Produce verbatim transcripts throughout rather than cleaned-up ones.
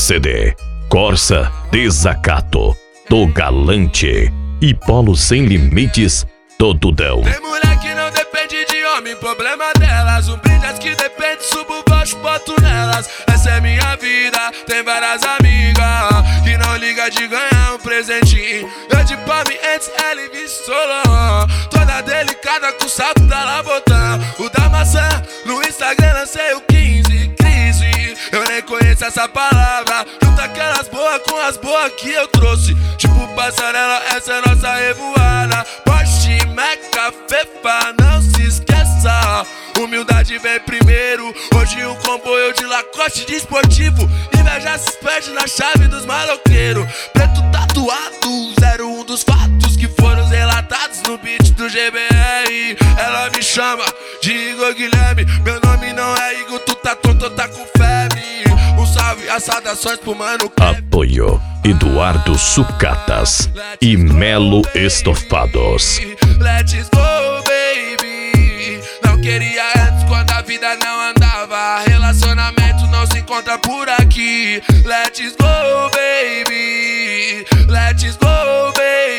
C D, Corsa, Desacato, do Galante e Polo Sem Limites do Dudão. Tem mulher que não depende de homem, problema delas. Um brinde as que depende, subo baixo, boto nelas. Essa é minha vida, tem várias amigas que não liga de ganhar um presentinho. Eu de palme antes, ela e Solon, toda delicada com o sapo da Labotã. O da maçã, no Instagram lancei o quinze, crise. Eu nem conheço essa palavra. Junta aquelas boas com as boas que eu trouxe. Tipo passarela, essa é nossa revoada. Porsche, Meca, Fefa, não se esqueça. Humildade vem primeiro. Hoje um comboio de Lacoste de esportivo. Inveja se perde na chave dos maloqueiros. Preto tatuado, zero um dos fatos que foram relatados no beat do G B R. Ela me chama de Igor Guilherme. Meu nome não é Igor, tu tá tonto, tá com febre. Um salve, as saudações pro mano Kevin. Apoio Eduardo Sucatas e Melo Estofados. Let's go, baby. Não queria antes quando a vida não andava. Relacionamento não se encontra por aqui. Let's go, baby. Let's go,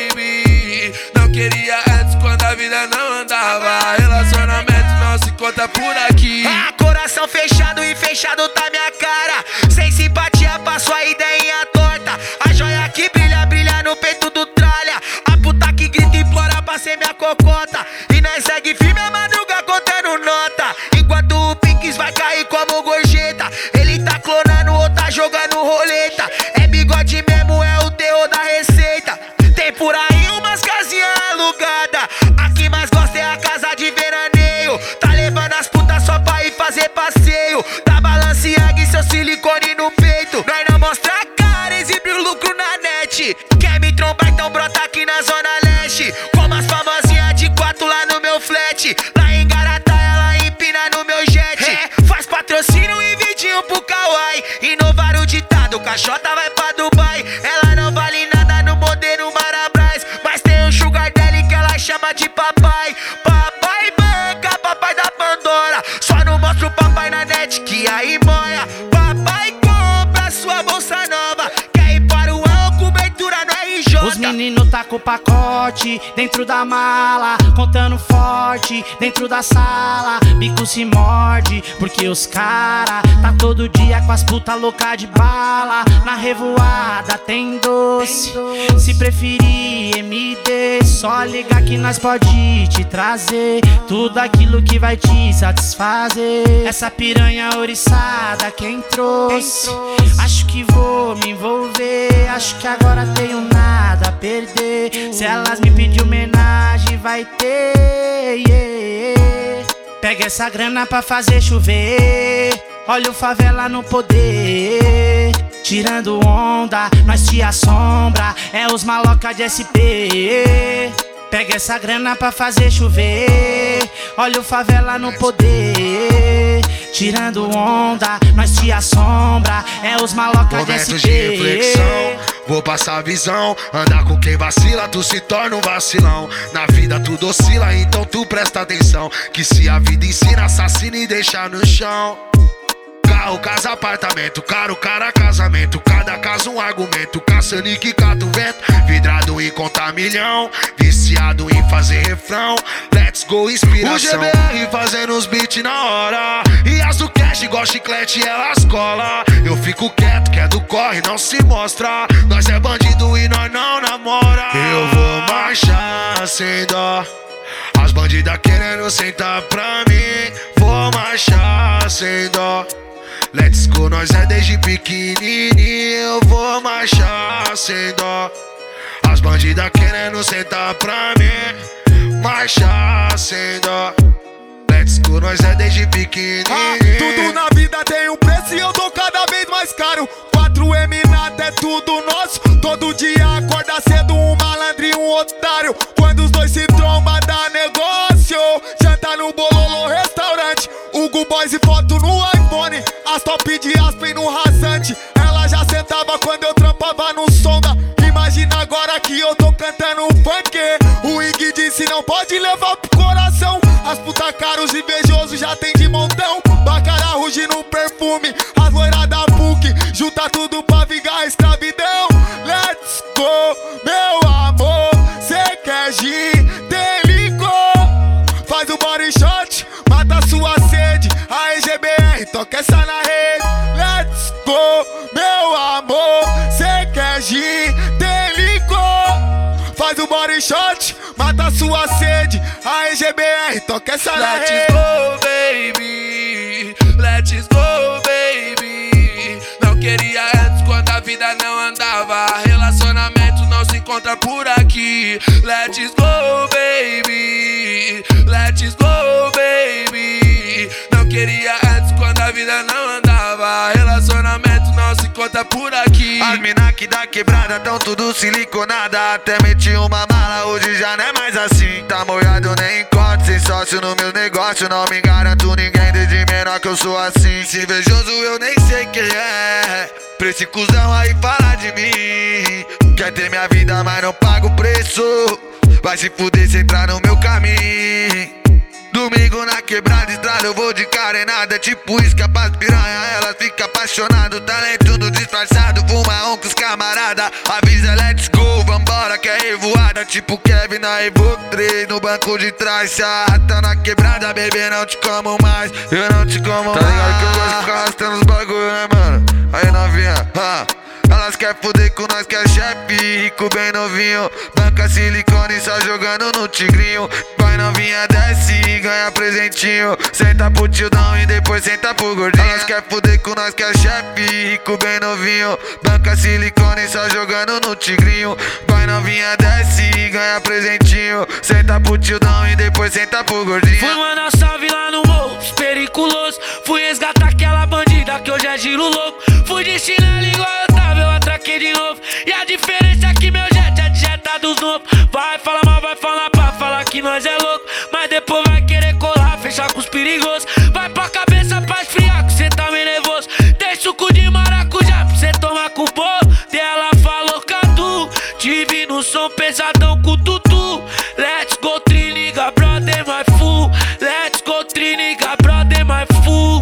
baby. Não queria antes quando a vida não andava. Relacionamento não se encontra por aqui. Ah, coração fechado e fechado tá minha cara. Sem simpatia pra sua ideinha torta. A joia que brilha, brilha no peito do tralha. A puta que grita e implora pra ser minha cocota. E nós segue firme a madruga contando nota. Enquanto o Pinks vai cair como gorjeta. Ele tá clonando ou tá jogando roleta. É bigode mesmo, é o terror da receita. Tem por aí umas casinhas alugadas. A que mais gosta é a casa de veraneio. Tá levando as putas só pra ir fazer passeio. Da Balenciaga e seu silicone no peito. Nós não mostra a cara, exibe o lucro na net. Quer me trombar, então brota aqui na zona leste. Como as famosinhas de quatro lá no meu flat. Lá em Garatá, ela empina no meu jet. É, faz patrocínio e vidinho pro Kawaii. Inovar o ditado, caixota vai pra Dubai. Ela não vale nada no modelo Marabras. Mas tem um sugar daddy que ela chama de papai. Papai banca, papai da Pandora. Só não mostra o papai na net que aí moia. Papai compra sua bolsa nova. Quer ir para o álcool, cobertura no R J. Os meninos tá com o pacote dentro da mala, contando forte dentro da sala. Bico se morde, porque os cara tá todo dia com as puta louca de bala. Na revoada tem doce, se preferir M D, só ligar que nós pode te trazer tudo aquilo que vai te satisfazer. Essa piranha oriçada quem trouxe, acho que vou me envolver. Acho que agora tenho nada a perder. Se elas me pedir homenagem vai ter, yeah. Pega essa grana pra fazer chover. Olha o favela no poder. Tirando onda, nós te assombra. É os maloca de S P. Pega essa grana pra fazer chover. Olha o favela no poder. Tirando onda, nós te assombra. É os maloca de S P. Momentos de reflexão, vou passar a visão. Andar com quem vacila, tu se torna um vacilão. Na vida tudo oscila, então tu presta atenção. Que se a vida ensina, assassina e deixa no chão. Carro, casa, apartamento, caro, cara, casamento. Cada caso um argumento, caçando que cata o vento. Vidrado em contar milhão, viciado em fazer refrão. Let's go, inspiração. O G B R fazendo os beats na hora. E as do cash, igual chiclete, elas cola. Eu fico quieto, que é do corre, não se mostra. Nós é bandido e nós não namora. Eu vou marchar sem dó. As bandidas querendo sentar pra mim. Vou marchar sem dó. Let's go, nós é desde pequenininho. Eu vou marchar sem dó. As bandidas querendo sentar pra mim. Marchar sem dó. Let's go, nós é desde pequenininho. Ah, tudo na vida tem um preço e eu tô cada vez mais caro. quatro M nada é tudo nosso. Todo dia acorda cedo um malandro e um otário. Quando os dois se trombam dá negócio. Janta no Bololô restaurante. Hugo Boys e foto no iPhone. As top de Aspen no rasante. Ela já sentava quando eu trampava no Sonda. Imagina agora que eu tô cantando funk. O Ig disse não pode levar pro coração. As puta caros invejosos já tem de montão. Bacara ruge no perfume. As loiras da P U C junta tudo pra A G B R, toca essa na rede. Let's go, meu amor. Cê quer gin, tem licor. Faz o body shot, mata sua sede. A G B R, toca essa na rede. Let's go, baby. Let's go, baby. Não queria antes quando a vida não andava. Relacionamento não se encontra por aqui. Let's go, baby. Let's go, baby. Não queria antes quando a vida não andava. Relacionamento não se encontra por aqui. As mina que dá quebrada tão tudo siliconada. Até meti uma mala, hoje já não é mais assim. Tá molhado, nem encontro, sem sócio no meu negócio. Não me garanto ninguém, desde menor que eu sou assim. Se invejoso eu nem sei quem é. Pra esse cuzão aí falar de mim. Quer ter minha vida, mas não paga o preço. Vai se fuder se entrar no meu caminho. Domingo na quebrada, estrada, eu vou de carenada. Tipo isca pras piranha, elas ficam apaixonadas. Talento no disfarçado, fuma um com os camarada. Avisa, let's go, vambora que é revoada. Tipo Kevin na Evo três, no banco de trás. Se arrasta na quebrada, bebê, não te como mais. Eu não te como mais. Tá ligado que eu gosto de ficar arrastando os bagulho, né, mano? Aí novinha, ah. Elas quer fuder com nós que é chefe, rico bem novinho. Banca silicone só jogando no tigrinho. Vai novinha, desce e ganha presentinho. Senta pro tildão e depois senta pro gordinho. Elas quer fuder com nós que é chefe, rico bem novinho. Banca silicone só jogando no tigrinho. Vai novinha, desce e ganha presentinho. Senta pro tildão e depois senta pro gordinho. Fui mandar salve lá no morro, periculoso. Fui resgatar aquela bandida que hoje é giro louco. Fui de chinelo igual eu tava, eu atraquei de novo. E a diferença é que meu jet é de jeta dos novos. Vai falar mal, vai falar pra falar que nós é louco. Mas depois vai querer colar, fechar com os perigosos. Vai pra cabeça pra esfriar, que cê tá meio nervoso. Tem suco de maracujá pra cê tomar com o bolo. Dela falou Cadu, tive no som pesadão com o tutu. Let's go, triniga, brother, my fool. Let's go, triniga, brother, my fool.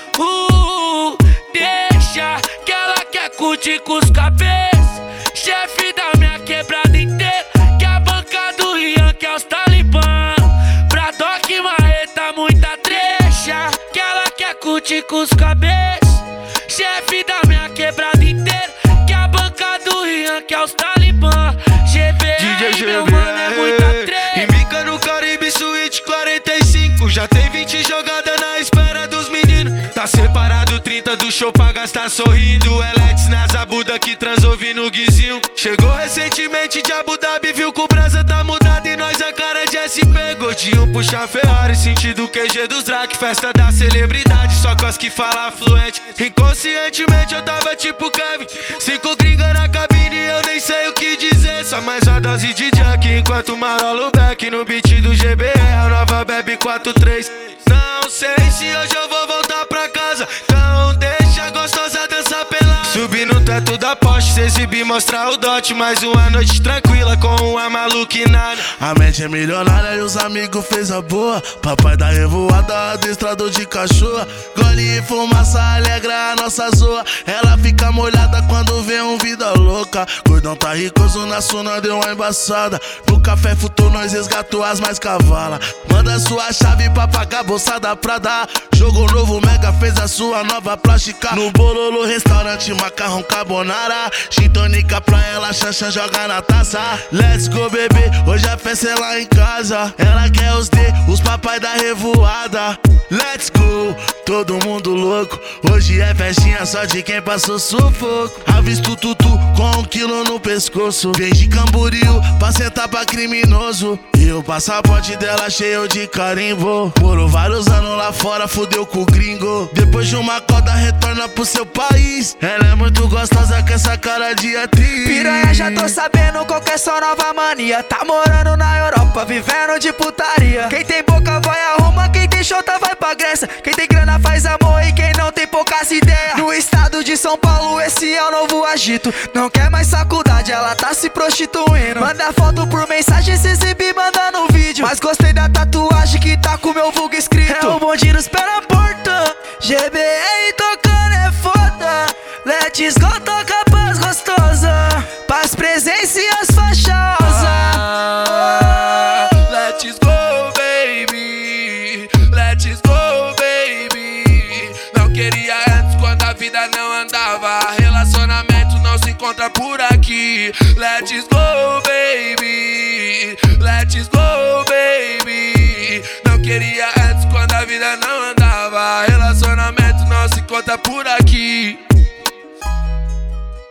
Uh, deixa que ela quer curtir com os cabeças. Chefe da minha quebrada inteira, que a banca do Rian, que é os talibã. Pra Doc Marreta, muita trecha, que ela quer curtir com os cabeças. Chefe da minha quebrada inteira, que a banca do Rian, que é os talibã. G B R, meu mano, é muita trecha. Embica no Caribe Suite quarenta e cinco. Já tem vinte jogadas na espera dos meninos. Tá separado trinta do show pra gastar sorrindo. Eletes nas abuda que transou no guizinho. Chegou recentemente de Abu Dhabi, viu que o brasa tá mudado e nós a cara de S P. Gordinho puxa Ferrari, sentido Q G dos Drac. Festa da celebridade, só cos que fala fluente. Inconscientemente eu tava tipo Kevin. Cinco gringas na cabine, eu nem sei o que dizer. Só mais uma dose de Jack, enquanto marolo back no beat do G B R, a nova Bebe quatro três. Não sei se hoje eu vou voltar pra casa, então deixa a gostosa dançar pelada. Subir no teto da Porsche, se exibir, mostrar o dote. Mais uma noite tranquila com uma maluquinada. A mente é milionária e os amigos fez a boa. Papai da revoada, adestrador de cachorro. Gole e fumaça alegra a nossa zoa. Ela fica molhada quando vê um vida louca. Gordão tá ricoso na suna, deu uma embaçada. No café futou, nós resgatou as mais cavala. Manda sua chave pra pagar a bolsa da Prada. Jogo novo, Mega fez a sua nova plástica. No Bololo, restaurante, macarrão carbonara. Gin tônica pra ela, chancha, joga na taça. Let's go, bebê, hoje a festa é lá em casa. Ela quer os D, os papai da revoada. Let's go, todo mundo louco. Hoje é festinha só de quem passou sufoco. Avisto tutu com um quilo no pescoço. Vem de Camboriú pra sentar pra criminoso. E o passaporte dela cheio de carimbo. Morou vários anos lá fora, fudeu com o gringo. Depois de uma coda retorna pro seu país. Ela é muito gostosa com essa cara de atriz. Piranha, já tô sabendo qual que é sua nova mania. Tá morando na Europa, vivendo de putaria. Quem tem boca vai a Roma, quem tem chota vai pra Grécia. Quem tem grana faz amor e quem não tem poucas ideias. No estado de São Paulo esse é o novo agito. Não quer mais faculdade, ela tá se prostituindo. Manda foto por mensagem, se exibir, manda no vídeo. Mas gostei da tatuagem que tá com meu vulgo escrito. É o bom de espera a porta. G B R tocando é foda. Let's go, toca paz gostosa. Paz, presença e as faixosas. Ah, let's go, baby. Let's go, baby. encontra por aqui. Let's go, baby. Let's go, baby. Não queria antes quando a vida não andava. Relacionamento não se conta por aqui.